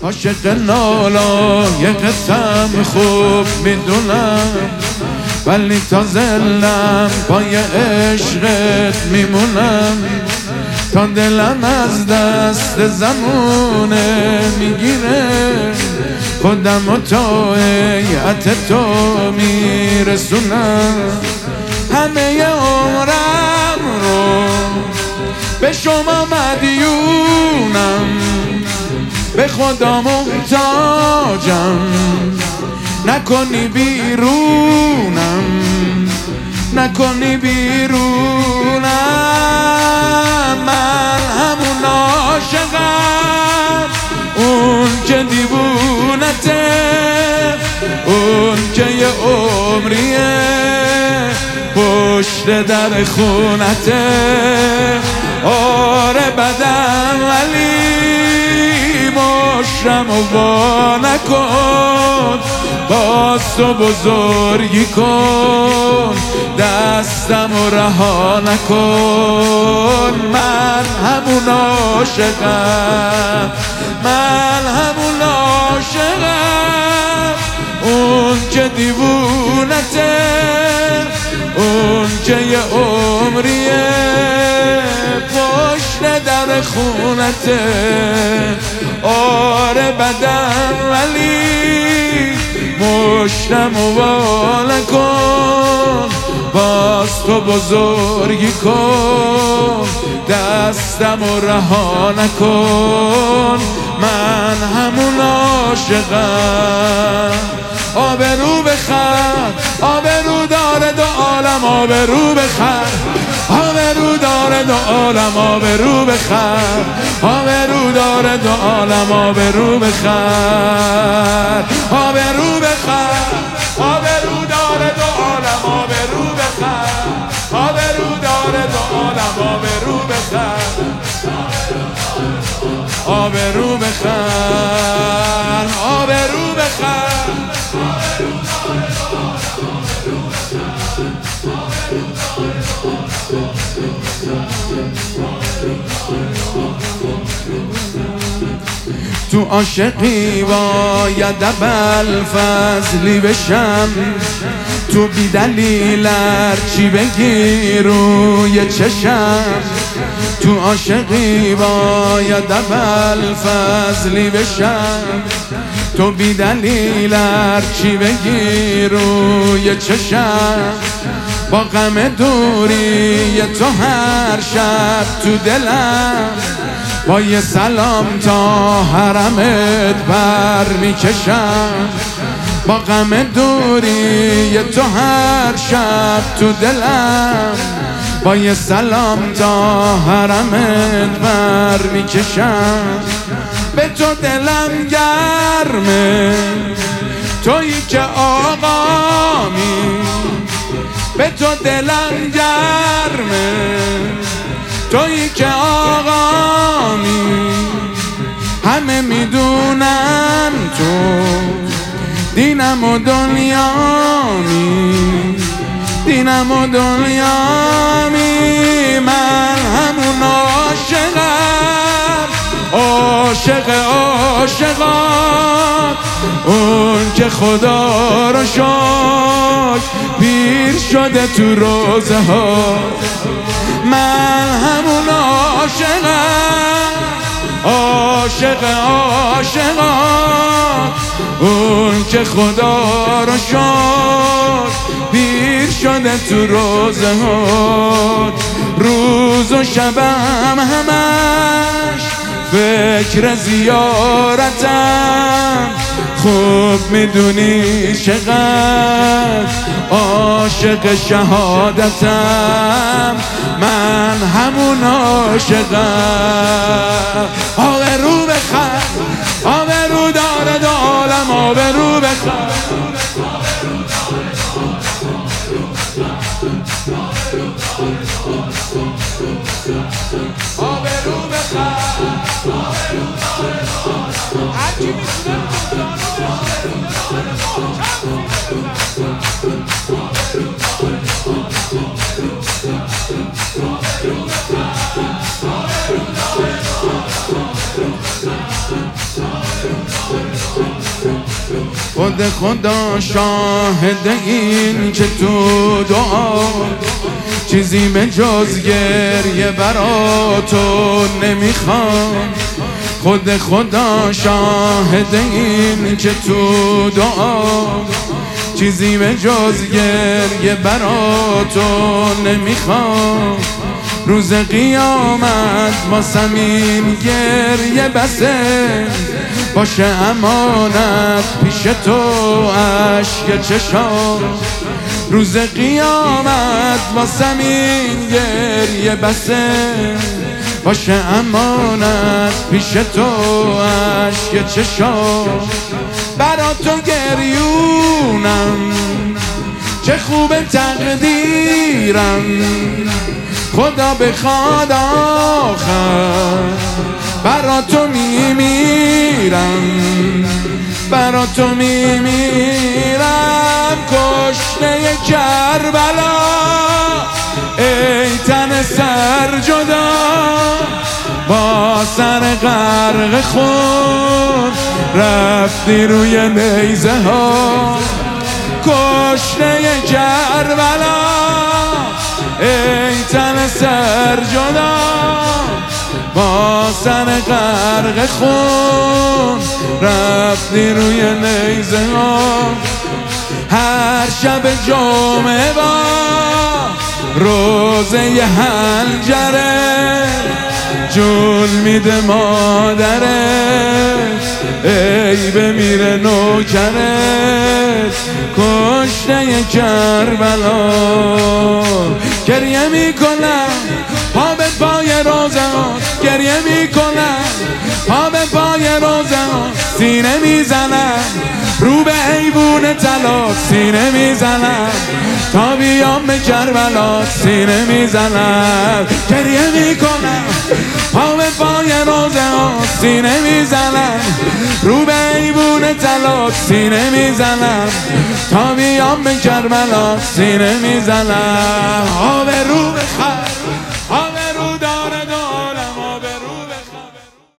عاشق نالایقتم خوب میدونم، ولی تا ذلم پای عشقت میمونم. تا دلم از دست زمونه میگیره، خودم و تا هیئت تو میرسونم. همه عمرم رو به شما مدیونم، به خدا محتاجم، نکنی بیرونم، نکنی بیرونم. من همون عاشقم، اون که دیوونته، اون که یه عمریه پشت در خونته. آره بدم ولی مشرم و با نکن، باز تو بزرگی کن، دستم و رها نکن. من همون عاشقم، من همون عاشقم، اون که دیوونته، اون که یه عمریه پشت در خونته. آره بدم ولی مشتم و بالا کن، باز تو بزرگی کن، دستم و رها نکن. من همون عاشقم. آبرو بخر، آبرو داره دو عالم، آبرو بخر، آبرو داره دو عالم، آبرو بخر، آبرو داره دو عالم، آبرو بخر، آبرو بخر، آبرو داره دو عالم، آبرو بخر، آبرو داره دو عالم، آبرو بخر، آبرو بخر، آبرو بخر. تو عاشقی باید ابوالفضلی بشم، تو بی دلیل هرچی بگی روی چشم. تو عاشقی باید ابوالفضلی بشم، تو بی دلیل هرچی بگی روی چشم. با غم دوری تو هر شب تو دلم، با یه سلام تا حرمت بر میکشم. با غم دوری تو هر شب تو دلم، با یه سلام تا حرمت بر میکشم. به تو دلم گرمه، تویی که آقامی، به تو دلم گرمه، تویی که آقامی. همه میدونن تو دینم و دنیامی، دینم و دنیامی. من همون عاشقم، عاشق عاشقات، اون که خدا رو شکر پیر شده تو روزه ها. من همون عاشقم، عاشق عاشقات، اون که خدا رو شکر پیر شده تو روزه ها. روز و شبم همش فکر زیارتم، خوب میدونی چقدر عاشق شهادتم. من همون عاشقم. آبرو بخر، آبرو داره دو عالم، آبرو بخر، آبرو بخر. هرچی میتونم خود خدا شاهد این که تو دعا چیزی به جز گریه برا تو نمیخوام. خود خدا شاهد این که تو دعا چیزی به جز گریه برا تو نمیخوام. روز قیامت واسم این گریه بسه باشه امانت پیش تو اشک چشام. روز قیامت واسم این گریه بسه باشه امانت پیش تو اشک چشام. برا تو گریونم چه خوب تقدیرم خدا بخواد آخر برا تو میمیرم برا تو میمیرم. کشته کربلا ای تن سر جدا با سر غرق خون رفتی روی نیزه ها. کشته کربلا ای تن سر جدا با سر غرق خون رفتی روی نیزه ها. هر شب جمعه با روزه حنجره جون میده مادرت ای بمیره نوکرت. کشته کربلا گریه میکنم پا به پای روزهات گریه میکنم پا به پای روزهات سینه میزنم رو به ایوون طلا سینه میزنم تا بیام به کربلا سینه میزنم. گریه میکنم پا به پای روزهات سینه میزنم رو به ایوون طلا سینه میزنم تا بیام به کربلا سینه میزنم. آب رو